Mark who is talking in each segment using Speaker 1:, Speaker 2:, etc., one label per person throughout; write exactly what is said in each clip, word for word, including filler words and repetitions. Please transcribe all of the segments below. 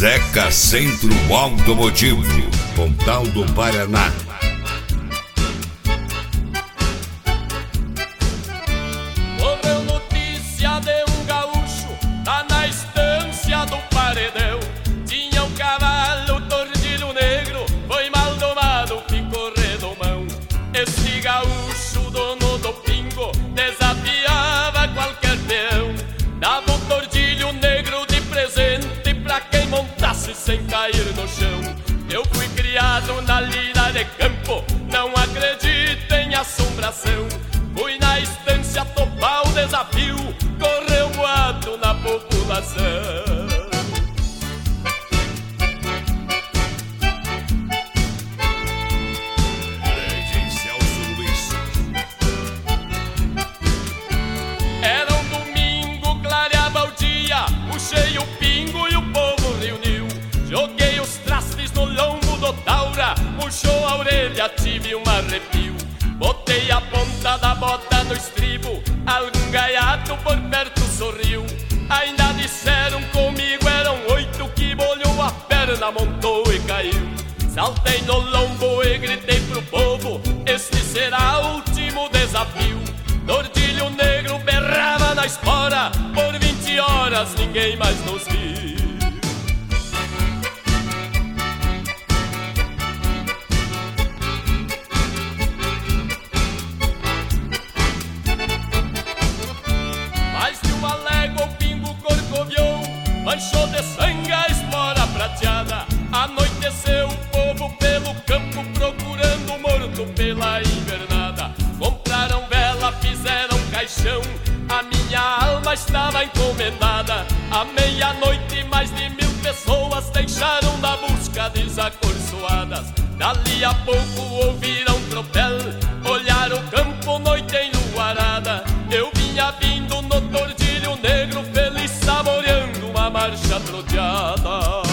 Speaker 1: Zeca Centro Automotivo, Pontal do Paraná.
Speaker 2: Correu notícia de um gaúcho lá na estância do Paredão. Tinha um cavalo tordilho negro, foi mal domado, ficou redomão. Esse gaúcho, dono do pingo, desafiava qualquer peão. Dava um tordilho negro de presente pra quem montasse sem cair no chão. Eu fui criado na lida de campo, não acredito em assombração. Fui na estância topar o desafio, correu boato na população. Era um domingo, clareava o dia, puxei o pingo e o povo reuniu. Joguei os trastes no lombo do taura, puxou a orelha, tive um arrepio. Botei a ponta da bota no estribo, algum gaiato por perto sorriu. Ainda disseram comigo, eram oito, que bolhou a perna, montou e caiu. Saltei no lombo e gritei pro povo, este será o último desafio. Tordilho negro berrava na espora, por vinte horas ninguém mais nos viu. Mais de uma légua o pingo corcoviou, manchou de sangue a espora prateada. Anoiteceu o povo pelo campo, procurando o morto pela invernada. Compraram vela, fizeram caixão, a minha alma estava encomendada. À meia-noite mais de mil pessoas deixaram na busca desacorçoadas. Dali a pouco ouviram tropel, olharam o campo, noite enluarada. Eu vinha vindo no tordilho negro, feliz saboreando uma marcha troteada.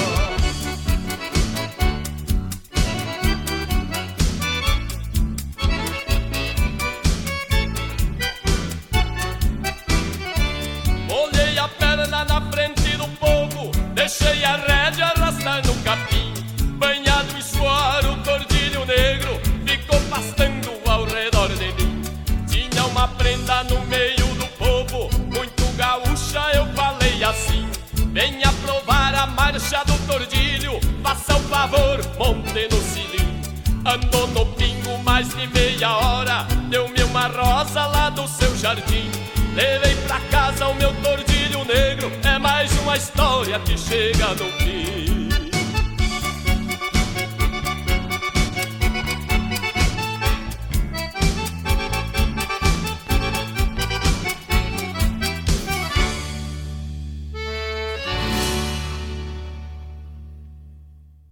Speaker 2: Olhei a perna na frente do povo, deixei a rédea arrastar no capim. Banhado em suor, o tordilho negro ficou pastando ao redor de mim. Tinha uma prenda no meio do povo, muito gaúcha, eu falei assim: venha provar a marcha do tordilho, faça o favor, monte no cilim. Andou no pingo mais de meia hora, deu-me uma rosa lá do seu jardim. Levei pra casa o meu tordilho negro, é mais uma história que chega no fim.